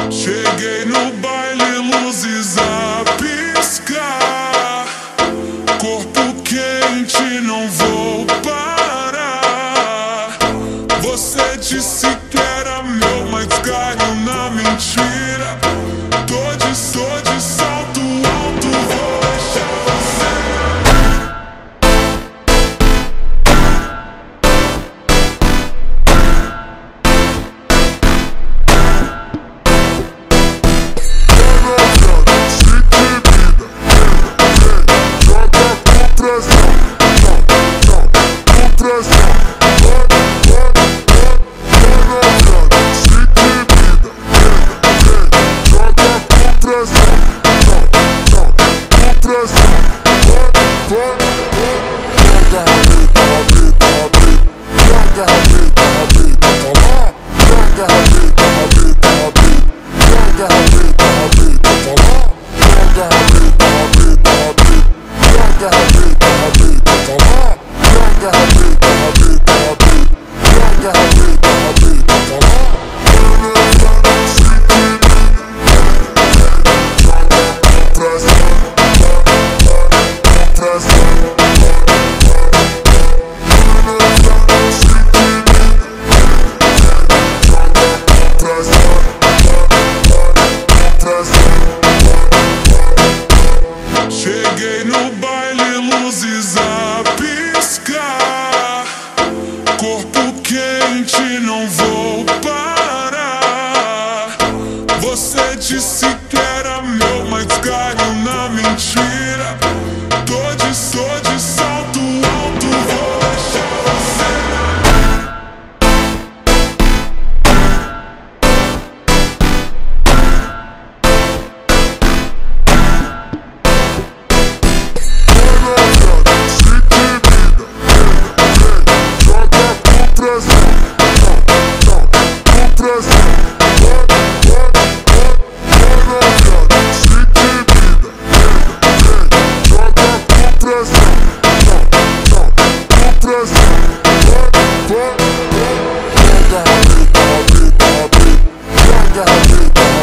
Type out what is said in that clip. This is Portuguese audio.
Cheguei no baile, luzes a piscar, corpo quente, não vou parar. Você disse que era meu, mas caiu na mentira. Tô de salto alto, vou deixar você. Cheguei no baile, luzes a piscar, corpo quente, não vou parar. Você disse que era meu, mas caiu na mentira. Tô de salto alto, vou deixar você. Joga a vida,